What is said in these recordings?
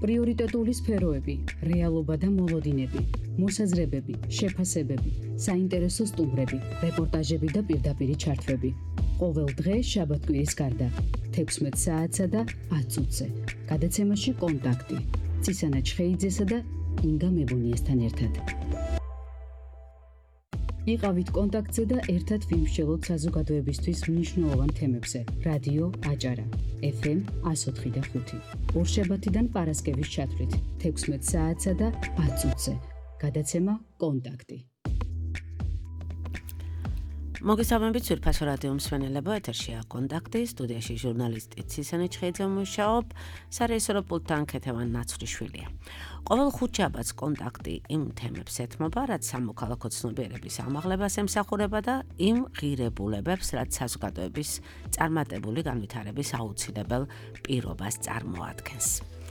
პრიორიტეტული სფეროები, რეალობა და მოლოდინები, მოსაზრებები, შეფასებები, საინტერესო სტუმრები, რეპორტაჟები და პირდაპირი ჩართვები. ყოველ დღე შაბათ-კვირის გარდა 16 საათსა და 10 წუთზე. გადაცემაში კონტაქტი. ცისანა ჩხეიძესა და ინგა მებონიესთან ერთად. იყავით კონტაქტზე და ერთად ვიმსჯელოთ საზოგადოებისთვის მნიშვნელოვან თემებზე. რადიო აჭარა, FM 104.5. ორშაბათიდან პარასკევის ჩათვლით 16 საათსა და 10 წუთზე. გადაცემა კონტაქტი. მოგესალმებით ძვირფასო რადიო მსმენელებო, ეთერშია კონტაქტი, სტუდიაში ჟურნალისტი ცისანა ჩხეიძე მუშაობ, სარეჟისორო პულტთან ქეთევან ნაცვლიშვილია. ყოველ ხუთშაბათს კონტაქტი იმ თემებს ეთმობა, რაც სამოქალაქო ცნობიერების ამაღლებას ემსახურება და იმ ღირებულებებს, რაც საზოგადოების წარმატებული განვითარების აუცილებელ პირობას წარმოადგენს.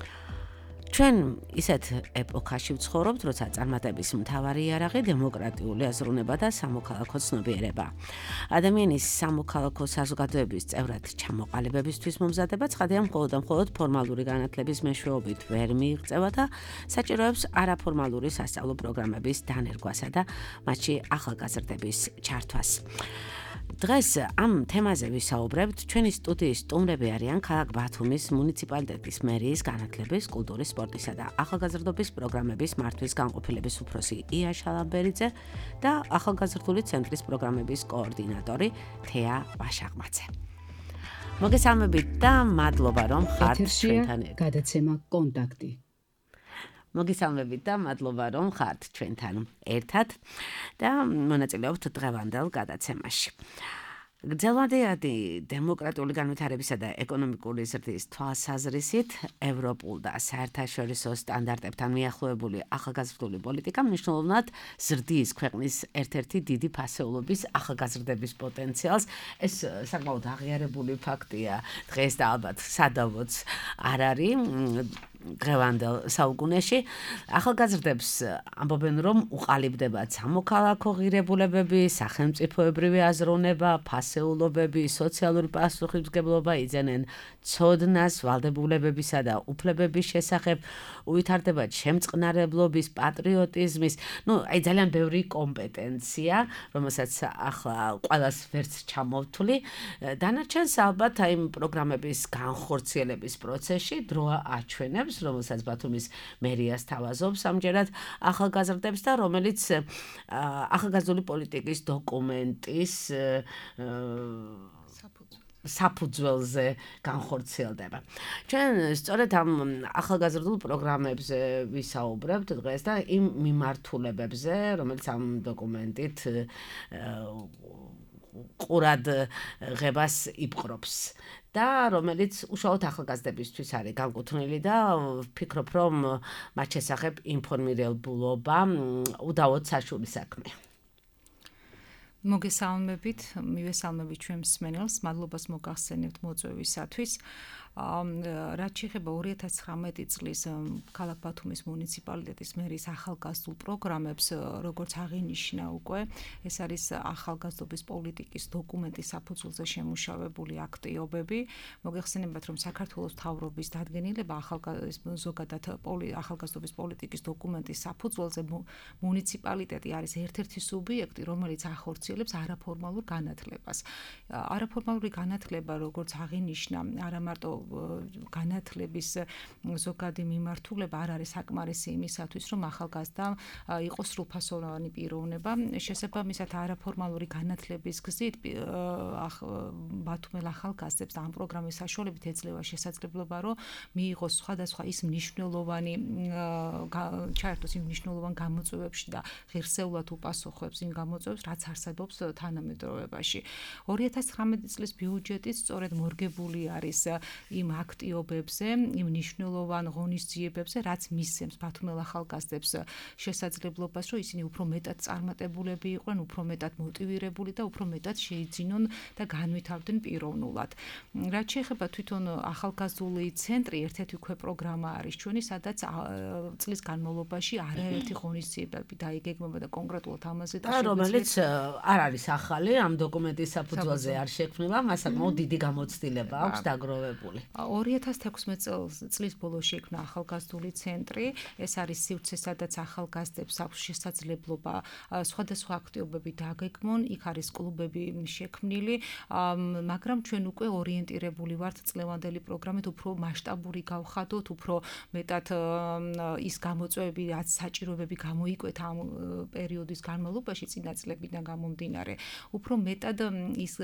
ჩვენ ისეთ ეპოქაში ვცხოვრობთ, როცა წარმატების მთავარი იარაღი დემოკრატიული აზროვნება და სამოქალაქო ცნობიერება. ადამიანის სამოქალაქო საზოგადოების წევრად ჩამოყალიბებისთვის მომზადება ცხადია მხოლოდ ფორმალური განათლების მეშვეობით ვერ მიიღწევა და საჭიროებს არაფორმალური სასწავლო პროგრამების დანერგვასა და მათში ახალგაზრდების ჩართვას. დღეს ამ თემაზე ვისაუბრებთ. ჩვენი სტუდიის სტუმრები არიან ქალაქ ბათუმის მუნიციპალიტეტის მერიის განათლების, კულტურის, სპორტისა და ახალგაზრდობის პროგრამების მართვის განყოფილების უფროსი ია შალამბერიძე და ახალგაზრდული ცენტრის პროგრამების კოორდინატორი თეა ვაშაღმაძე. მოგესალმებით და მადლობა რომ ხართ ჩვენთან. გადაცემა კონტაქტი. მოგესალმებით და მადლობა რომ ხართ ჩვენთან ერთად და მონაწილეობთ დღევანდელ გადაცემაში. გრძელვადიანი დემოკრატიული განვითარებისა და ეკონომიკური ზრდის თვალსაზრისით ევროპულ და საერთაშორისო სტანდარტებთან მიახლოებული ახალგაზრდული პოლიტიკა მნიშვნელოვნად ზრდის ქვეყნის ერთ-ერთი დიდი ფასეულობის ახალგაზრდების პოტენციალს. ეს საკმაოდ აღიარებული ფაქტია დღეს და ალბათ სადავოც არ არის. დღევანდელ საუკუნეში ახალგაზრდებს ამბობენ, რომ უყალიბდებათ სამოქალაქო ღირებულებები, სახელმწიფოებრივი აზროვნება, ფასეულობები, სოციალური პასუხისმგებლობა, იძენენ ცოდნას ვალდებულებებისა და უფლებების შესახებ, უვითარდებათ შემწყნარებლობის, პატრიოტიზმის, ძალიან ბევრი კომპეტენცია, რომელსაც ახლა ყველას ვერც ჩამოვთვლი. დანარჩენს ალბათ იმ პროგრამების განხორციელების პროცესში დრო აჩვენებს, რომელსაც ბათუმის მერია სთავაზობს ამჯერად ახალგაზრდებს და რომელიც ახალგაზრდული პოლიტიკის დოკუმენტის საფუძველზე განხორციელდება. ჩვენ სწორედ ამ ახალგაზრდულ პროგრამებზე ვისაუბრებთ დღეს და იმ მიმართულებებზე, რომელიც ამ დოკუმენტით ყურადღებას იპყრობს. და რომელიც უშუალოდ ახალგაზრდებისთვის არის განკუთვნილი და ვფიქრობ, რომ მათ შესახებ ინფორმირებულობა უდავოდ საშუალო საქმეა. მოგესალმებით, მივესალმებით ჩვენ მსმენელს, მადლობას მოგახსენებთ მოწვევისათვის. რაც შეეხება 2019 წლის ქალაქ ბათუმის მუნიციპალიტეტის მერის ახალგაზრდულ პროგრამებს, როგორც აღინიშნა უკვე, ეს არის ახალგაზრდობის პოლიტიკის დოკუმენტის საფუძველზე შემუშავებული აქტიობები. მოგეხსენებათ, რომ საქართველოს მთავრობის დადგენილება ზოგადად ახალგაზრდობის პოლიტიკის დოკუმენტის საფუძველზე მუნიციპალიტეტი არის ერთ-ერთი სუბიექტი, რომელიც ახორციელებს არაფორმალურ განათლებას. არაფორმალური განათლება, როგორც აღინიშნა, არა მარტო განათლების ზოგადი მიმართულება არ არის საკმარისი იმისათვის, რომ ახალგაზრდა იყოს სრულფასოვანი პიროვნება. შესაბამისად, არაფორმალური განათლების გზით ბათუმელ ახალგაზრდებს ამ პროგრამის საშუალებით ეძლევა შესაძლებლობა, რომ მიიღოს სხვადასხვა ის მნიშვნელოვანი ჩაერთოს იმ მნიშვნელოვან გამოწვევებში და ღირსეულად უპასუხებს იმ გამოწვევებს, რაც არსებობს თანამედროვეობაში. 2019 წლის ბიუჯეტიც სწორედ მორგებული არის იმ აქტიობებზე, იმ მნიშვნელოვან ღონისძიებებზე, რაც მისცემს ბათუმელ ახალგაზრდებს შესაძლებლობას, რომ ისინი უფრო მეტად წარმატებულები იყვნენ, უფრო მეტად მოტივირებული და უფრო მეტად შეიძინონ და განვითარდნენ პიროვნულად. რაც შეეხება თვითონ ახალგაზრდული ცენტრი, ერთ-ერთი უკვე პროგრამა არის ჩვენი, სადაც წლის განმავლობაში არაერთი ღონისძიებები დაიგეგმება და კონკრეტულად ამაზე და რომელიც არ არის ახალი, ამ დოკუმენტის საფუძველზე არ შექმნილა, მას საკმაოდ დიდი გამოცდილება აქვს დაგროვებული. 2016 წლის ბოლოში იქნა ახალგაზრდული ცენტრი. ეს არის სივრცე, სადაც ახალგაზრდებს აქვს შესაძლებლობა სხვადასხვა აქტივობები დაგეგმონ. იქ არის კლუბები შექმნილი, მაგრამ ჩვენ უკვე ორიენტირებული ვართ წლევანდელი პროგრამით უფრო მასშტაბური გავხადოთ, უფრო მეტად ის გამოწვევები, რაც საჭიროებები გამოიკვეთა ამ პერიოდის განმავლობაში წინა წლებიდან გამომდინარე, უფრო მეტად ის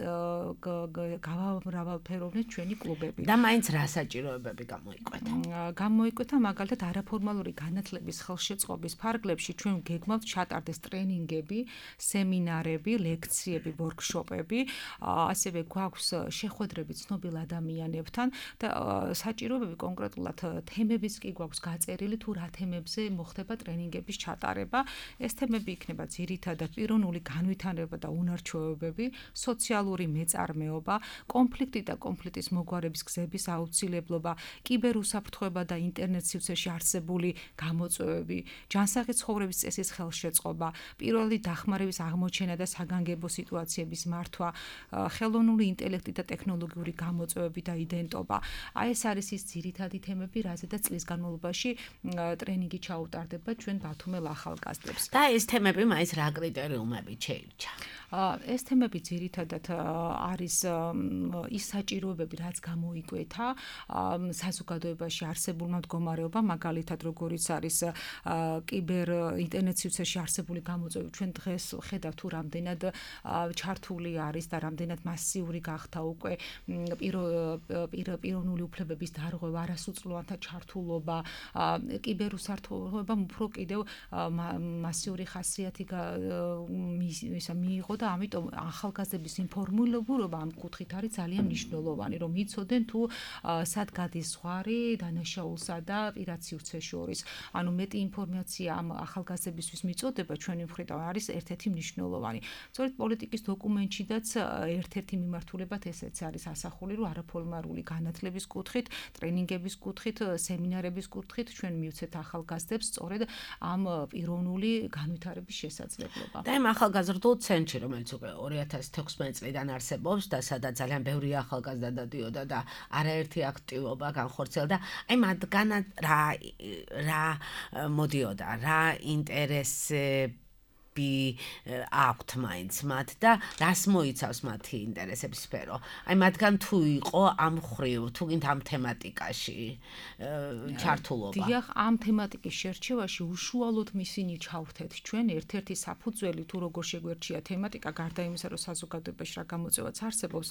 გავამრავალფეროვნეთ ჩვენი კლუბები. და მაინც რა საჭიროებები გამოიკვეთა? გამოიკვეთა მაგალითად არაფორმალური განათლების ხელშეწყობის ფარგლებში ჩვენ გეგმავთ ჩატარდეს ტრენინგები, სემინარები, ლექციები, ვორქშოპები, ასევე გვაქვს შეხვედრები ცნობილ ადამიანებთან და საჭიროებები კონკრეტულად თემებიც კი გვაქვს გაწერილი თუ რა თემებზე მოხდება ტრენინგების ჩატარება. ეს თემები იქნება ძირითადად პიროვნული განვითარება და უნარჩვევებები, სოციალური მეწარმეობა, კონფლიქტი და კონფლიქტის მოგვარების გზების აუცილებლობა, კიბერუსაფრთხოება და ინტერნეტ სივრცეში არსებული გამოწვევები, ჯანსაღი ცხოვრების წესის ხელშეწყობა, პირველი დახმარების აღმოჩენა და საგანგებო სიტუაციების მართვა, ხელოვნური ინტელექტი და ტექნოლოგიური გამოწვევები და იდენტობა. ეს არის ის ძირითადი თემები, რაზედაც წლის განმავლობაში ტრენინგი ჩაუტარდება ჩვენ ბათუმელ ახალგაზრდებს. და ეს თემები მაინც რა კრიტერიუმებით შეირჩა? ეს თემები ძირითადად არის ის საჭიროებები, რაც გამოიკვეთა საზოგადოებაში არსებულმა მდგომარეობამ, მაგალითად როგორიც არის კიბერ ინტერნეტ სივრცეში არსებული გამოწვევები. ჩვენ დღეს ხედავთ თუ რამდენად ჩართული არის და რამდენად მასიური გახდა უკვე პიროვნული უფლებების დარღვევა, არასრულწლოვანთა ჩართულობა, კიბერუსაფრთხოებამ უფრო კიდევ მასიური ხასიათი მიიღო და ამიტომ ახალგაზრდების ინფორმირებულობა ამ კუთხით არის ძალიან მნიშვნელოვანი, რომ იცოდნენ თუ სად გადის ზღვარი დანაშაულსა და პირად სივრცეს შორის. ანუ მეტი ინფორმაცია ამ ახალგაზრდებისთვის მიწოდება ჩვენი მხრიდან არის ერთ-ერთი მნიშვნელოვანი. სწორედ პოლიტიკის დოკუმენტშიდაც ერთ-ერთი მიმართულებად ესეც არის ასახული, რომ არაფორმალური განათლების კუთხით, ტრენინგების კუთხით, სემინარების კუთხით ჩვენ მივცეთ ახალგაზრდებს სწორედ ამ პიროვნული განვითარების შესაძლებლობა. და იმ ახალგაზრდულ ცენტრში, რომელიც უკვე 2016 წლიდან არსებობს და სადაც ძალიან ბევრი ახალგაზრდა დადიოდა და არაერთი აქტივობა განხორციელდა, აი მათგანაც რა მოდიოდა, რა ინტერესები აქვთ მაინც მათ და რას მოიცავს მათი ინტერესების სფერო? აი მათგან თუ იყო ამ ხრივ, თუ გინდ ამ თემატიკაში ჩართულობა? დიახ, ამ თემატიკის შერჩევაში უშუალოდ ისინი ჩავთეთ ჩვენ ერთ-ერთი საფუძველი თუ როგორ შეგვერჩია თემატიკა, გარდა იმისა, რომ საზოგადოებაში რა გამოწვევაც არსებობს,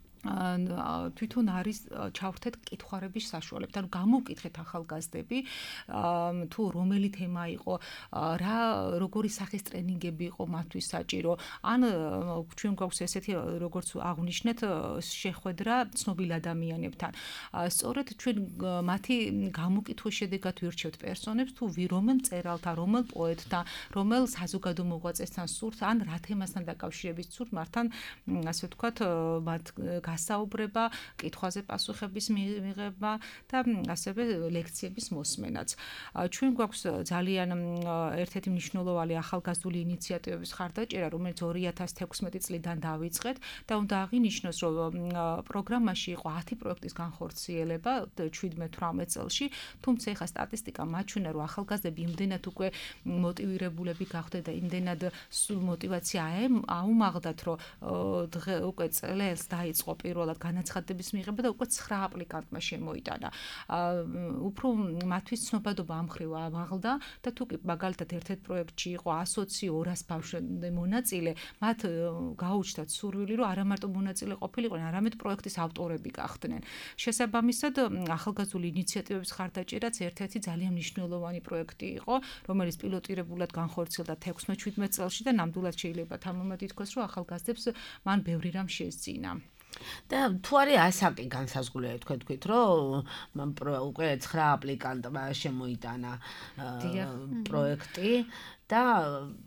თვითონ არის ჩავთეთ კითხავების საშუალებით. ანუ გამოვკითხეთ ახალგაზრდები, თუ რომელი თემა იყო, როგორი სახის ტრენინგები იყო მათთვის საჭირო. ან ჩვენ გვაქვს ესეთი, როგორც აღნიშნეთ, შეხვედრა ცნობილ ადამიანებთან. სწორედ ჩვენ მათი გამოკითხვის შედეგად ვირჩევთ პერსონებს, თუ რომელ მწერალთან, რომელ პოეტთან, რომელ საზოგადო მოღვაწესთან სურთ, ან რა თემასთან დაკავშირებით სურთ მათთან, ასე ვთქვათ, მათ გასაუბრება, კითხვაზე პასუხების მიღება და ასევე ლექციების მოსმენაც. ჩვენ გვაქვს ძალიან ერთ-ერთი მნიშვნელოვანი ახალგაზრდული ინიციატივების ხარდაჭერა, რომელიც 2016 წლიდან დავიწყეთ და უნდა აღინიშნოს, რომ პროგრამაში იყო 10 პროექტის განხორციელება 17-18 წელში, თუმცა ეხლა სტატისტიკა მაჩვენა, რომ ახალგაზრდები იმდენად უკვე მოტივირებულები გახდნენ და იმდენად მოტივაცია აუმაღლდათ, რომ უკვე წელს დაიწყო პირველად განაცხადების მიღება და უკვე 9 აპლიკანტმა შემოიტანა. უფრო მათთვის ცნობადობა ამ ხრივ ამაღლდა და თუ კი მაგალითად ერთ-ერთ პროექტში იყო 120-200 ბავშვი მონაწილე, მათ გაუჩნდათ სურვილი, რომ არა მარტო მონაწილე ყოფილიყვნენ, არამედ პროექტის ავტორები გახდნენ. შესაბამისად, ახალგაზრდული ინიციატივების ხარდაჭერაც ერთ-ერთი ძალიან მნიშვნელოვანი პროექტი იყო, რომელიც პილოტირებულად განხორციელდა 16-17 წელში და ნამდვილად შეიძლება თამამად ითქვას, რომ ახალგაზრდებს მან ბევრი რამ შესძინა. და თუ არის ასაკი განსაზღვრული, თქვით, რომ უკვე 9 აპლიკანტმა შემოიტანა პროექტი და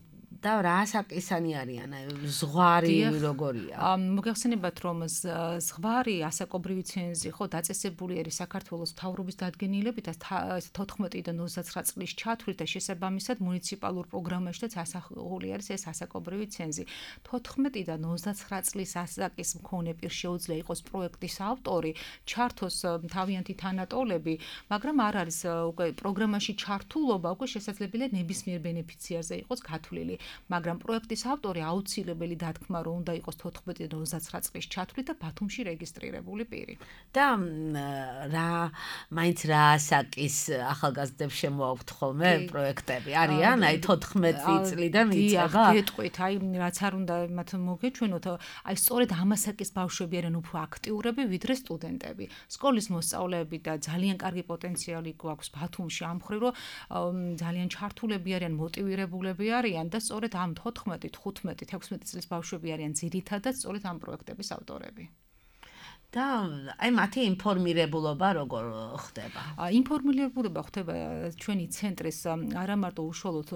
და რა საკისანი არიან, ზღვარი როგორია? მოგეხსენებათ, რომ ზღვარი ასაკობრივი ცენზი ხო დაწესებული არის საქართველოს მთავრობის დადგენილებითაც 14-დან 29 წლის ჩათვლით და შესაბამისად მუნიციპალურ პროგრამაშიც ასახული არის ეს ასაკობრივი ცენზი. 14-დან 29 წლის ასაკის მქონე პირ შეუძლია იყოს პროექტის ავტორი, ჩართოს თავიანთი თანატოლები, მაგრამ არ არის უკვე პროგრამაში ჩართულობა, უკვე შესაძლებელია ნებისმიერ ბენეფიციარზე იყოს გათვლილი, მაგრამ პროექტის ავტორი აუცილებელი დათქმა რომ უნდა იყოს 14-დან 29 წლის ჩათვლით და ბათუმში რეგისტრირებული პირი. და მაინც რა ასაკის ახალგაზრდებს შემოაქვთ ხოლმე პროექტები? არიან აი 14 წლიდან იწყება? გეტყვით, აი რაც არ უნდა მათ მოგეჩვენოთ, აი სწორედ ამ ასაკის ბავშვები არიან უფრო აქტიურები ვიდრე სტუდენტები. სკოლის მოსწავლეები და ძალიან კარგი პოტენციალი გვაქვს ბათუმში ამ მხრივ, რომ ძალიან ჩართულები არიან, მოტივირებულები არიან და სწორედ ამ 14, 15, 16 წლის ბავშვები არიან ძირითადად სწორედ ამ პროექტების ავტორები. და აი მათი ინფორმირებულობა როგორ ხდება? ინფორმირებულობა ხდება ჩვენი ცენტრის არა მარტო უშუალოდ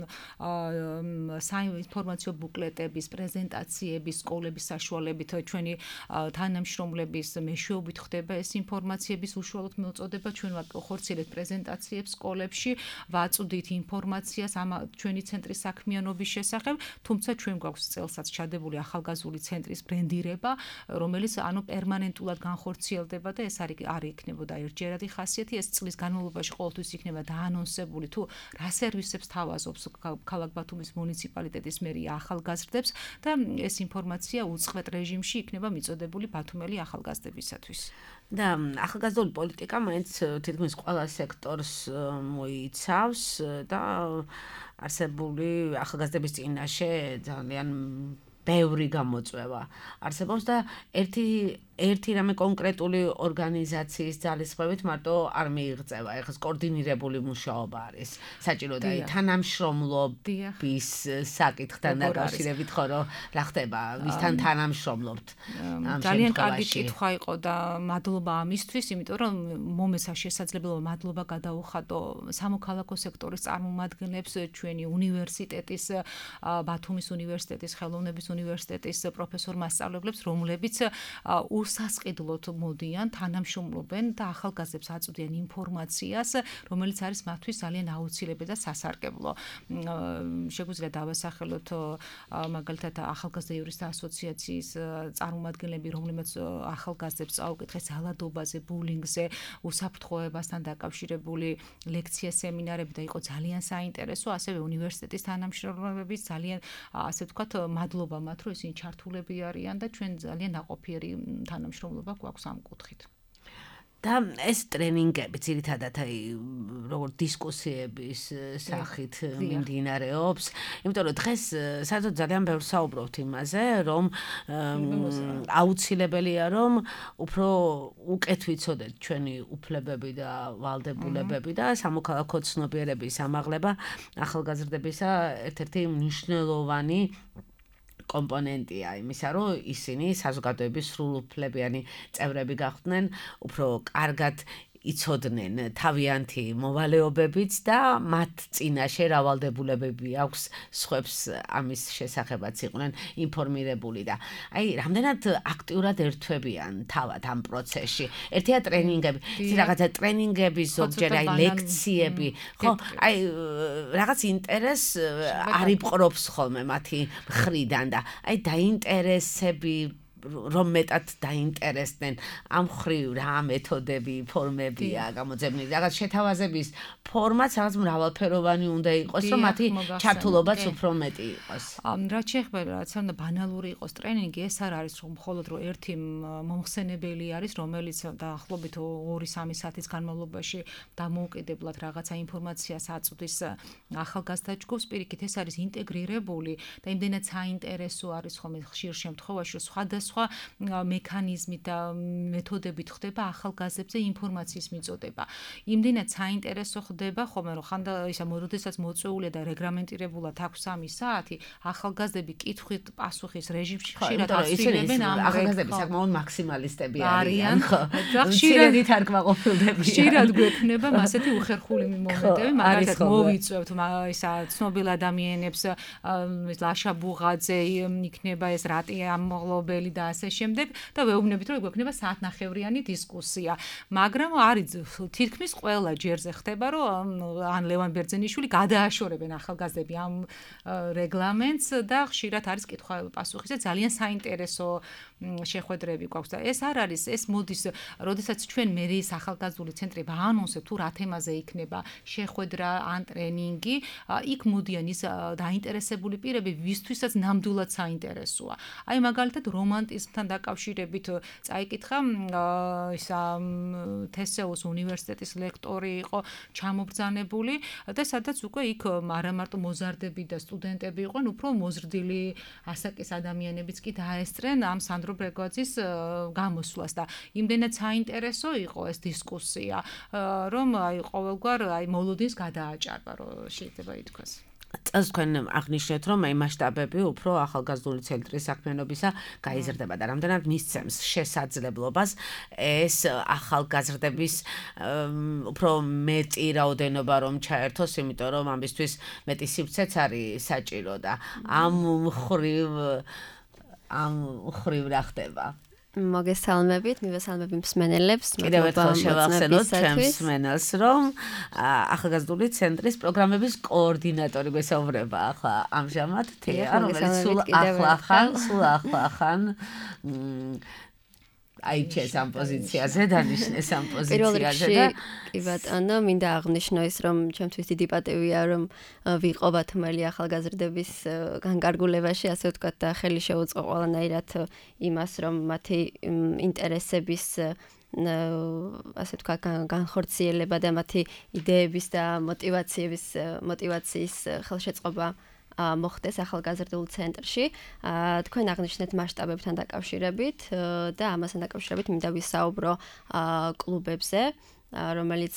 საინფორმაციო ბუკლეტების, პრეზენტაციების, სკოლების საშუალებით ჩვენი თანამშრომლების მეშვეობით ხდება ეს ინფორმაციების უშუალოდ მოწოდება. ჩვენ ვახორციელებთ პრეზენტაციებს სკოლებში, ვაწვდით ინფორმაციას ჩვენი centris საქმიანობის შესახებ, თუმცა ჩვენ გვაქვს წელსაც ჩადებული ახალგაზრული ცენტრის ბრენდირება, რომელიც პერმანენტულად განხორციელდება და ეს არ იქნებოდა ერთჯერადი ხასიათი, ეს წლის განმავლობაში ყოველთვის იქნება დაანონსებული თუ რა სერვისებს თავაზობს ქალაქ ბათუმის მუნიციპალიტეტის მერია ახალგაზრდებს და ეს ინფორმაცია უწყვეტ რეჟიმში იქნება მიწოდებული ბათუმელი ახალგაზრდებისათვის. და ახალგაზრდული პოლიტიკა მაინც თითქმის ყველა სექტორს მოიცავს და არსებული ახალგაზრდების წინაშე ძალიან ბევრი გამოწვევა არსებობს და ერთი რამე კონკრეტული ორგანიზაციის ძალისხმევით მარტო არ მიიღწევა. ეხლა კოორდინირებული მუშაობა არის საჭირო და თანამშრომლობის საკითხთან დაკავშირებით ხო რომ რა ხდება, ვისთან თანამშრომლობთ? ძალიან კარგი კითხვა იყო და მადლობა ამისთვის, იმიტომ რომ მომეცა შესაძლებლობა მადლობა გადაუხადო სამოქალაქო სექტორის წარმომადგენლებს, ჩვენი უნივერსიტეტის, ბათუმის უნივერსიტეტის, ხელოვნების უნივერსიტეტის პროფესორ-მასწავლებლებს, რომლებიც სასყიდლოდ მოდიან, თანამშრომლობენ და ახალგაზრდებს აწვდიან ინფორმაციას, რომელიც არის მათთვის ძალიან აუცილებელი და სასარგებლო. შეგვიძლია დავასახელოთ მაგალითად ახალგაზრდა იურისტთა ასოციაციის წარმომადგენლები, რომლებიც ახალგაზრდებს წაუკითხეს ძალადობაზე, ბულინგზე, უსაფრთხოებასთან დაკავშირებული ლექცია, სემინარები და იყო ძალიან საინტერესო, ასევე უნივერსიტეტის თანამშრომლებიც ძალიან ასე ვთქვათ, მადლობა მათ, რომ ისინი ჩართულები არიან და ჩვენ ძალიან ნაყოფიერი თანამშრომლობა გვაქვს ამ კუთხით. და ეს ტრენინგები ძირითადად აი როგორ დისკუსიების სახით მიმდინარეობს, იმიტომ რომ დღეს საერთოდ ძალიან ბევრ საუბრობთ იმაზე, რომ აუცილებელია რომ უფრო უკეთ ვიცოდეთ ჩვენი უფლებები და ვალდებულებები და სამოქალაქო ცნობიერების ამაღლება ახალგაზრდებისა ერთ-ერთი მნიშვნელოვანი კომპონენტია იმისა, რომ ისინი საზოგადოების სრულუფლებიანი წევრები გახდნენ, უფრო კარგად იცოდნენ თავიანთი მოვალეობებიც და მათ წინაშე რა ვალდებულებები აქვს სხვებს ამის შესახებაც იყვნენ ინფორმირებული და აი რამდენად აქტიურად ერთვებიან თავად ამ პროცესში. ერთია ტრენინგები, რაღაცა ტრენინგები, ზოგჯერ აი ლექციები, ხო, აი რაღაც ინტერესს არ იპყრობს ხოლმე მათი მხრიდან და აი დაინტერესები რომ მეტად დაინტერესდნენ ამ ხრივ რა მეთოდები, ფორმებია გამოძებნილი, რაღაც შეთავაზების ფორმაც რაღაც მრავალფეროვანი უნდა იყოს, რომ მათი ჩართულობაც უფრო მეტი იყოს. რაც შეეხება, რაც უნდა ბანალური იყოს ტრენინგი, ეს არ არის რომ მხოლოდ რომ ერთი მომხსენებელი არის, რომელიც დაახლოებით 2-3 საათის განმავლობაში დამოუკიდებლად რაღაცა ინფორმაციას აწვდის ახალგაზრდა ჯგუფს, პირიქით ეს არის ინტეგრირებული და იმდენად საინტერესო არის ხოლმე ხშირ შემთხვევაში, რომ სხვადასხვა სხვადასხვა მექანიზმით და მეთოდებით ხდება ახალგაზრდებზე ინფორმაციის მიწოდება. იმდენად საინტერესო ხდება ხოლმე რომ ხანდა ისა როდესაც მოწვეულია და რეგლამენტირებულად აქვს 3 საათი, ახალგაზრდები კითხვით პასუხის რეჟიმში ხშირად ასრულებენ ამ ახალგაზრდები საკმაოდ მაქსიმალისტები არიან, ხო? ხშირად არ კმაყოფილდებიან. ხშირად გვექნება ასეთი უხერხული მომენტები, მაგალითად მოვიწვევთ ისა ცნობილ ადამიანებს ლაშა ბუღაძე იქნება ეს რატი ამღლობელი და ასე შემდეგ და ვეუბნებით რომ გვექნება საათნახევრიანი დისკუსია. მაგრამ არის თითქმის ყველა ჯერზე ხდება რომ ან ლევან ბერძენიშვილი გადააშორებენ ახალგაზრდები ამ რეგლამენტს და ხშირად არის კითხვა-პასუხის და ძალიან საინტერესო შეხვედრები გვაქვს და ეს არ არის ეს მოდის როდესაც ჩვენ მერიის ახალგაზრდული ცენტრი ვაანონსებთ თუ რა თემაზე იქნება შეხვედრა ან ტრენინგი იქ მოდიან ის დაინტერესებული პირები ვისთვისაც ნამდვილად საინტერესოა. აი მაგალითად რომანტიზმთან დაკავშირებით წაიკითხა ისა თესეუს უნივერსიტეტის ლექტორი იყო ჩამობრძანებული და სადაც უკვე იქ არა მარტო მოზარდები და სტუდენტები იყვნენ, უფრო მოზრდილი ასაკის ადამიანებიც კი დაესწრენ ამ სანდრო ბრეგვაძის გამოსვლას და იმდენად საინტერესო იყო ეს დისკუსია, რომ აი ყოველგვარ აი მოლოდინს გადააჭარბა, რომ შეიძლება ითქვას. წელს თქვენ აღნიშნეთ, რომ აი მასშტაბები უფრო ახალგაზრდული ცენტრის საქმიანობისა გაიზრდება და რამდენად მისცემს შესაძლებლობას ეს ახალგაზრდების უფრო მეტი რაოდენობა რომ ჩაერთოს, იმიტომ რომ ამისთვის მეტი სივრცეც არის საჭირო და ამ მხრივ რა ხდება? მოგესალმებით, მივესალმები მსმენელებს. კიდევ ერთხელ შევახსენოთ ჩემს მსმენელს, რომ ახალგაზრდული ცენტრის პროგრამების კოორდინატორი გვესაუბრება ახლა ამჟამად თეა, რომელიც სულ ახლახან აიჩეს ამ პოზიციაზე, დანიშნეს ამ პოზიციაზე და კი ბატონო, მინდა აღნიშნო ის, რომ ჩემთვის დიდი პატივია, რომ ვიყო ბათუმელი ახალგაზრდების განკარგულებაში, ასე ვთქვათ, და ხელი შეუწყო ყველანაირად იმას, რომ მათი ინტერესების ასე ვთქვათ, განხორციელება და მათი იდეების და მოტივაციის ხელშეწყობა მოხდეს ახალგაზრდულ ცენტრში. თქვენ აღნიშნეთ მასშტაბებთან დაკავშირებით და ამასთან დაკავშირებით მინდა ვისაუბრო კლუბებზე, რომელიც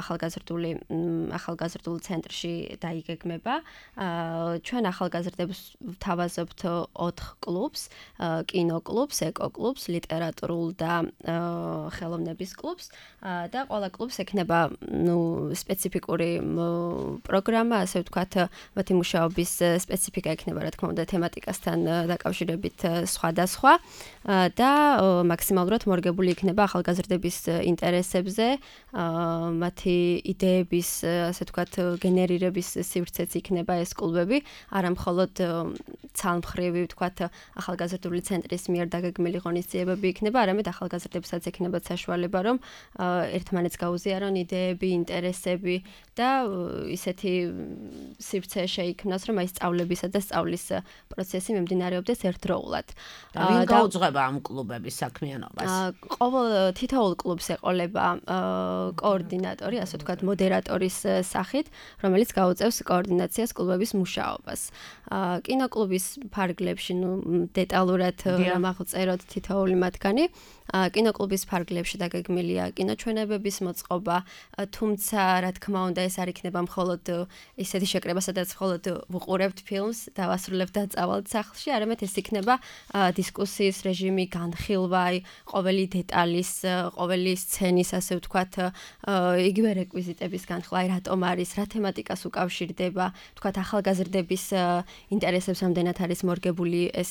ახალგაზრდულ ცენტრში დაიგეგმება. ჩვენ ახალგაზრდებს ვთავაზობთ 4 კლუბს, კინოკლუბს, ეკოკლუბს, ლიტერატურულ და ხელოვნების კლუბს და ყველა კლუბს ექნება სპეციფიკური პროგრამა, ასე ვთქვათ, მათი მუშაობის სპეციფიკა ექნება, რა თქმა უნდა, თემატიკასთან დაკავშირებით სხვადასხვა და მაქსიმალურად მორგებული იქნება ახალგაზრდების ინტერესებზე, მათი იდეების, ასე ვთქვათ, გენერირების სივრცეც იქნება ეს კლუბები, არა მხოლოდ ცალმხრივი, ვთქვათ, ახალგაზრდული ცენტრის მიერ დაგეგმილი ღონისძიებები იქნება, არამედ ახალგაზრდებსაც ექნებათ საშუალება, რომ ერთმანეთს გაუზიარონ იდეები, ინტერესები და ისეთი სივრცე შეიქმნას, რომ აი სწავლებისა და სწავლის პროცესი მიმდინარეობდეს ერთდროულად. და ვინ გაუძღვება ამ კლუბების საქმიანობას? თითოეულ კლუბს ეყოლება კოორდინატორი, ასე ვთქვათ, მოდერატორის სახით, რომელიც გაუწევს координაციას კლუბების მუშაობას. კინოკლუბის ფარგლებში, დეტალურად მაღწეროთ თითოეული მათგანი. კინოკლუბის ფარგლებში დაგეგმილია კინოჩვენებების მოწყობა, თუმცა, რა თქმა უნდა, ეს არ იქნება მხოლოდ ისეთი შეკრება, სადაც მხოლოდ ვუყურებთ ფილმს, დავასრულებთ და წავალთ სახლში, არამედ ეს იქნება დისკუსიის რეჟიმი, განხილვა, ყოველი დეტალის, ყოველი სცენის, ასე ვთქვათ, იგივე რეკვიზიტების განხილვა, რატომ არის, რა თემატიკას უკავშირდება, ვთქვათ, ახალგაზრდების ინტერესებს ამდენად არის მორგებული ეს,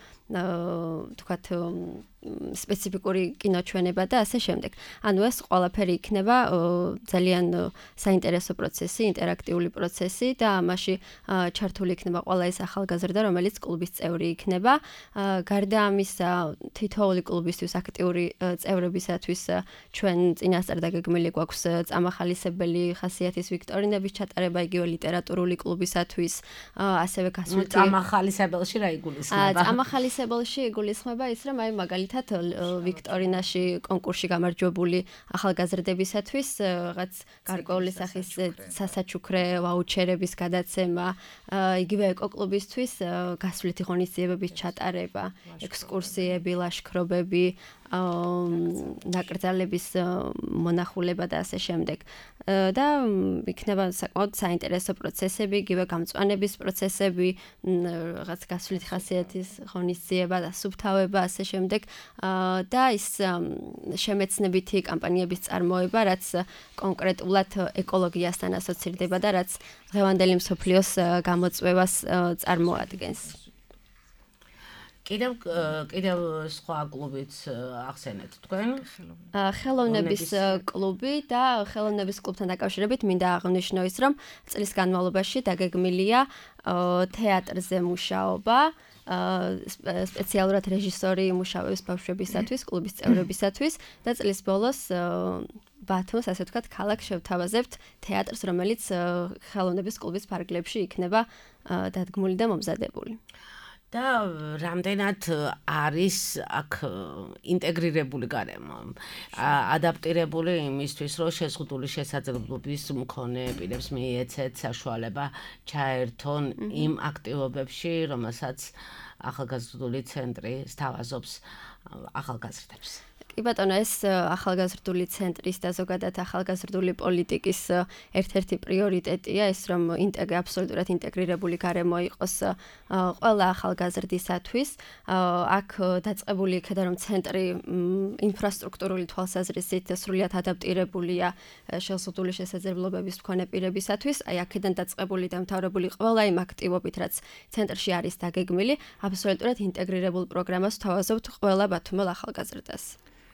ვთქვათ, სპეციფიკური კინოჩვენება და ასე შემდეგ. ანუ ეს ყველაფერი იქნება ძალიან საინტერესო პროცესი, ინტერაქტიული პროცესი და ამაში ჩართული იქნება ყველა ეს ახალგაზრდა, რომელიც კლუბის წევრი იქნება. გარდა ამისა, თითოეული კლუბისთვის აქტიური წევრებისათვის ჩვენ წინასწარ დაგეგმილი გვაქვს წამახალისებელი ხასიათის ვიქტორინების ჩატარება, იგივე ლიტერატურული კლუბისათვის, ასევე გასვლითი წამახალისებელში რა იგულისხმება? წამახალისებელში იგულისხმება ის, რომ აი მაგალითად მაგალითად ვიქტორინაში კონკურსში გამარჯვებული ახალგაზრდებისათვის რაღაც გარკვეული სახის სასაჩუქრე ვაუჩერების გადაცემა, იგივე ეკოკლუბისთვის გასვლითი ღონისძიებების ჩატარება, ექსკურსიები, ლაშქრობები, ნაკრძალების მონახულება და ასე შემდეგ. და იქნება საკმაოდ საინტერესო პროცესები, იგივე გამწვანების პროცესები, რაღაც გასვლითი ხასიათის ღონისძიება და სუფთავება, ასე შემდეგ. და ის შემეცნებითი კამპანიების წარმოება, რაც კონკრეტულად ეკოლოგიასთან ასოცირდება და რაც დღევანდელი მსოფლიოს გამოწვევას წარმოადგენს. კიდევ სხვა კლუბიც ახსენეთ თქვენ? ხელოვნების კლუბი და ხელოვნების კლუბთან დაკავშირებით მინდა აღვნიშნო ის, რომ წლის განმავლობაში დაგეგმილია თეატრზე მუშაობა, სპეციალურად რეჟისორი მუშაობს ბავშვებისათვის, კლუბის წევრებისათვის და წლის ბოლოს ბათუმს, ასე ვთქვათ, ქალაქს შევთავაზებთ თეატრს, რომელიც ხელოვნების კლუბის ფარგლებში იქნება დადგმული და მომზადებული. და რამდენად არის აქ ინტეგრირებული გარემო, ადაპტირებული იმისთვის, რომ შეზღუდული შესაძლებლობის მქონე პირებს მიეცეთ საშუალება ჩაერთონ იმ აქტივობებში, რომელსაც ახალგაზრდული ცენტრი სთავაზობს ახალგაზრდებს. კი ბატონო, ეს ახალგაზრდული ცენტრის და ზოგადად ახალგაზრდული პოლიტიკის ერთ-ერთი პრიორიტეტია, ის რომ აბსოლუტურად ინტეგრირებული გარემო იყოს ყველა ახალგაზრდისათვის. აქ დაწყებული იქნება, რომ ცენტრი ინფრასტრუქტურული თვალსაზრისით სრულიად ადაპტირებულია შეზღუდული შესაძლებლობების მქონე პირებისათვის. აი აქედან დაწყებული და მთავრებული ყველა იმ აქტივობით, რაც ცენტრში არის დაგეგმილი, აბსოლუტურად ინტეგრირებულ პროგრამას ვთავაზობთ ყველა ბათუმელ ახალგაზრდას.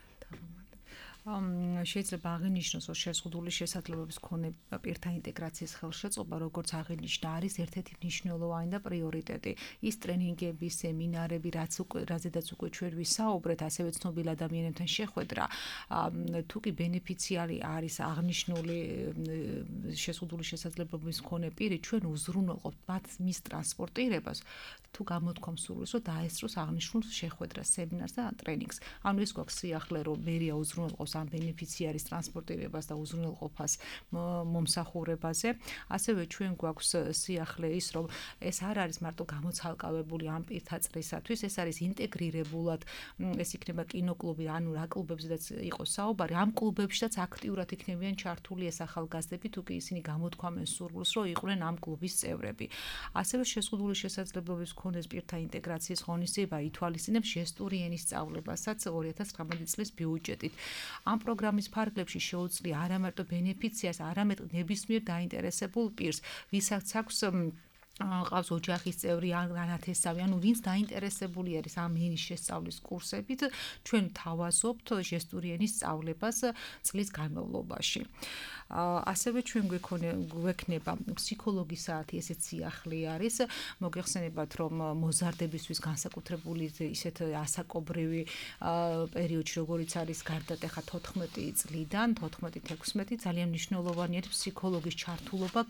შეიძლება აღინიშნოს, რომ შეზღუდული შესაძლებლობის მქონე პირთა ინტეგრაციის ხელშეწყობა, როგორც აღინიშნა, არის ერთ-ერთი მნიშვნელოვანი და პრიორიტეტი. ის ტრენინგები, სემინარები, რაზედაც უკვე ჩვენ ვისაუბრეთ, ასევე ცნობილ ადამიანებთან შეხვედრა, თუ კი ბენეფიციარი არის აღნიშნული შეზღუდული შესაძლებლობის მქონე პირი, ჩვენ უზრუნველყოფთ მის ტრანსპორტირებას, თუ გამოთქვამს სურვილს, რომ დაესწროს აღნიშნულ შეხვედრას, სემინარს და ტრენინგს. ანუ ეს გვაქვს სიახლე, რომ მერია უზრუნველყოფს ამ ბენეფიციარის ტრანსპორტირებას და უზრუნველყოფას მომსახურებაზე. ასევე ჩვენ გვაქვს სიახლე ის, რომ ეს არ არის მარტო გამოცალკავებული ამ პირთა წრისათვის, ეს არის ინტეგრირებულად, ეს იქნება კინოკლუბი, ანუ რა კლუბებზეც იყოს საუბარი, ამ კლუბებშიც აქტიურად იქნებიან ჩართული ეს ახალგაზრდები, თუ კი ისინი გამოთქვამენ სურვილს, რომ იყვნენ ამ კლუბის წევრები. ასევე შეზღუდული შესაძლებლობის მქონე პირთა ინტეგრაციის ღონისძიება ითვალისწინებს ჟესტური ენის სწავლებასაც 2019 წლის ბიუჯეტით. ამ პროგრამის ფარგლებში შეუძლია არა მარტო ბენეფიციარს, არამედ ნებისმიერ დაინტერესებულ პირს, ვისაც აქვს ყავს ოჯახის წევრი ან განათესავი, ანუ ვინც დაინტერესებული არის ამ ენის შესწავლის კურსებით, ჩვენ ვთავაზობთ ჟესტური ენის სწავლებას წლის განმავლობაში. ასევე ჩვენ გვექნება ფსიქოლოგის საათი, ესეც სიახლე არის. მოგეხსენებათ, რომ მოზარდებისთვის განსაკუთრებული ისეთ ასაკობრივი პერიოდში, როგორიც არის გარდატეხა 14 წლიდან 14-16, ძალიან მნიშვნელოვანი არის ფსიქოლოგის ჩართულობა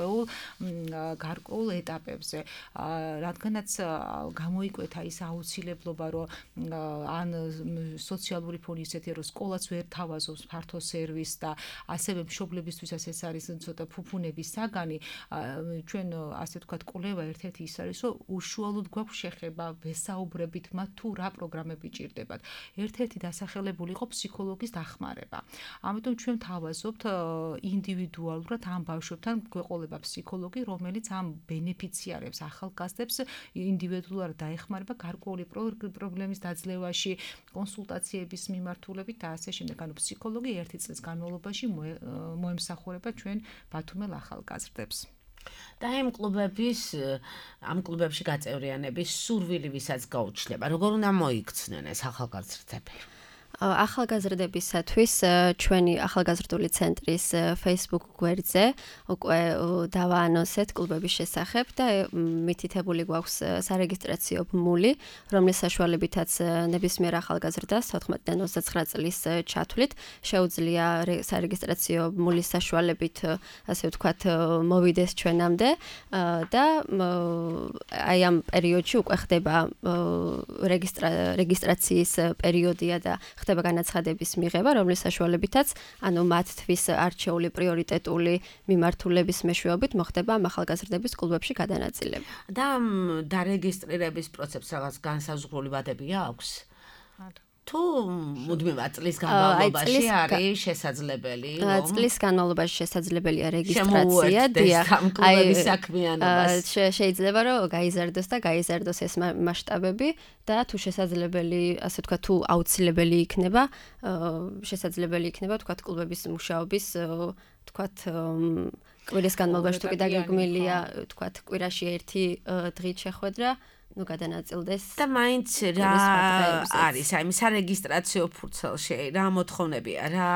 გარკვეულ ეტაპებზე, რადგანაც გამოიკვეთა ის აუცილებლობა, რომ ან სოციალური ფონი ისეთი, რომ სკოლაც ვერ თავაზობს ფართო სერვისს და ასევე მშობლებისთვისაც ეს არის ცოტა ფუფუნების საგანი, ჩვენ ასე ვთქვათ, კვლევა ერთ-ერთი ის არის, რომ უშუალოდ გვაქვს შეხება, ვესაუბრებით მათ თუ რა პროგრამები ჭირდებათ. ერთ-ერთი დასახელებული იყო ფსიქოლოგის დახმარება. ამიტომ ჩვენ თავაზობთ ინდივიდუალურად ამ ბავშვებთან გვეყოლება ფსიქოლოგი, რომელიც ამ ბენეფიციარებს, ახალგაზრდებს ინდივიდუალურად დაეხმარება გარკვეული პრობლემის დაძლევაში, კონსულტაციების მიმართულებით და ასე შემდეგ. ანუ ფსიქოლოგი ერთი წლის განმავლობაში მოემსახურება ჩვენ ბათუმელ ახალგაზრდებს. და ამ კლუბებში გაწევრიანების სურვილი ვისაც გაუჩნდება, როგორ უნდა მოიქცნენ ეს ახალგაზრდები? ახალგაზრდებისათვის ჩვენი ახალგაზრდული ცენტრის Facebook გვერდზე უკვე დავაანონსეთ კლუბების შესახებ და მითითებული გვაქვს სარეგისტრაციო ბმული, რომლის საშუალებითაც ნებისმიერ ახალგაზრდას 14-დან 29 წლის ჩათვლით შეუძლია სარეგისტრაციო ბმულის საშუალებით, ასე ვთქვათ, მოვიდეს ჩვენამდე და აი ამ პერიოდში უკვე ხდება რეგისტრაციის პერიოდია და ხდება განაცხადების მიღება, რომლის საშუალებითაც, ანუ მათთვის არჩეული პრიორიტეტული მიმართულების მეშვეობით მოხდება ამ ახალგაზრდების კლუბებში გადანაწილება. და დარეგისტრირების პროცესს რაღაც განსაზღვრული ვადები აქვს? თუ მუდმივად წლის განმავლობაში არის შესაძლებელი, რომ წლის განმავლობაში შესაძლებელია რეგისტრაცია, დიახ, კლუბების საქმიანობას. შეიძლება რომ გაიზარდოს ეს მასშტაბები და თუ შესაძლებელი, ასე ვთქვათ, თუ აუცილებელი იქნება, შესაძლებელი იქნება, ვთქვათ, კლუბების მუშაობის, ვთქვათ, კვირის განმავლობაში თუ კი დაგეგმილია, ვთქვათ, კვირაში ერთი დღით შეხვედრა გადანაწილდეს და მაინც რა არის აი სარეგისტრაციო ფურცელში რა მოთხოვნებია რა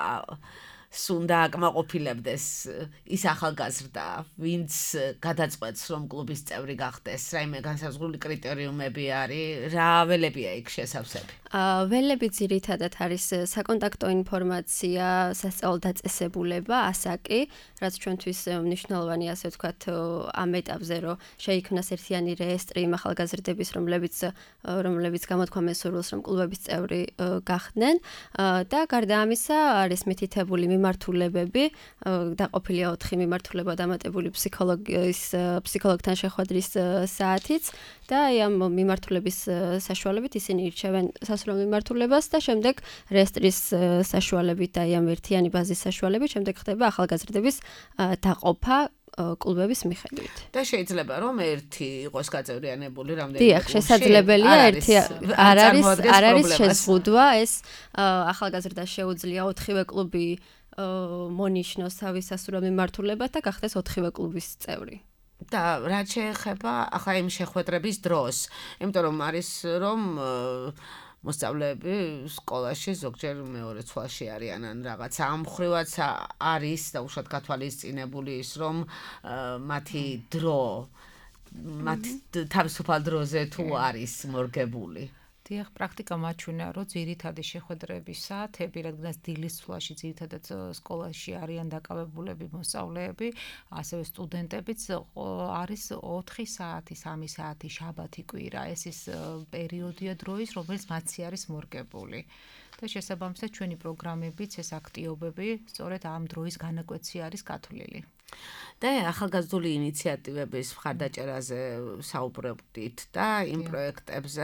სუნდა აკმაყოფილებდეს ის ახალგაზრდა ვინც გადაწყვეტს რომ კლუბის წევრი გახდეს რაიმე განსაზღვრული კრიტერიუმები არის რა ველებია იქ შესავსები ველები ძირითადად არის საკონტაქტო ინფორმაცია სასწავლო დაწესებულება ასაკი რაც ჩვენთვის მნიშვნელოვანი ასე ვთქვათ ამ ეტაპზე რომ შეიქმნას ერთიანი რეესტრი იმ ახალგაზრდების რომლებიც გამოთქვამენ სურვილს რომ კლუბების წევრი გახდნენ და გარდა ამისა არის მითითებული მიმართულებები დაყოფილია 4 მიმართულება დამატებული ფსიქოლოგთან შეხვედრის საათიც და აი ამ მიმართულების საშუალებით ისინი ირჩევენ სასურველ მიმართულებას და შემდეგ რეესტრის საშუალებით და აი ამ ერთიანი ბაზის საშუალებით შემდეგ ხდება ახალგაზრდების დაყოფა კლუბების მიხედვით. და შეიძლება რომ ერთი იყოს გაწევრიანებული რამდენიმე დიახ, შესაძლებელია ერთი არ არის შეზღუდვა ეს ახალგაზრდა შეუძლია 4-ვე კლუბი მონიშნოს თავის სასურველ მიმართულებად და გახდეს 4-ვე კლუბის წევრი. და რაც შეეხება ახლა იმ შეხვედრების დროს, იმიტომ რომ არის რომ მოსწავლეები სკოლაში ზოგჯერ მეორე ცვლაში არიან ან რაღაც ამ ხრივაც არის და უშუალოდ გათვალისწინებული ის რომ მათი დრო მათი თავისუფალ დროზე თუ არის მორგებული დიახ, პრაქტიკა მაჩვენა, რომ ძირითადი შეხვედრების საათები, რადგანაც დილის ცვლაში ძირითადად სკოლაში არიან დაკავებულები მოსწავლეები, ასევე სტუდენტებიც არის 4 საათი, 3 საათი, შაბათი, კვირა, ეს ის პერიოდია დროის, რომელიც მათი არის მორგებული. და შესაბამისად ჩვენი პროგრამებიც ეს აქტივობები სწორედ ამ დროის განაკვეთში არის გათვლილი. და ახალგაზრდული ინიციატივების მხარდაჭერაზე საუბრობდით და იმ პროექტებზე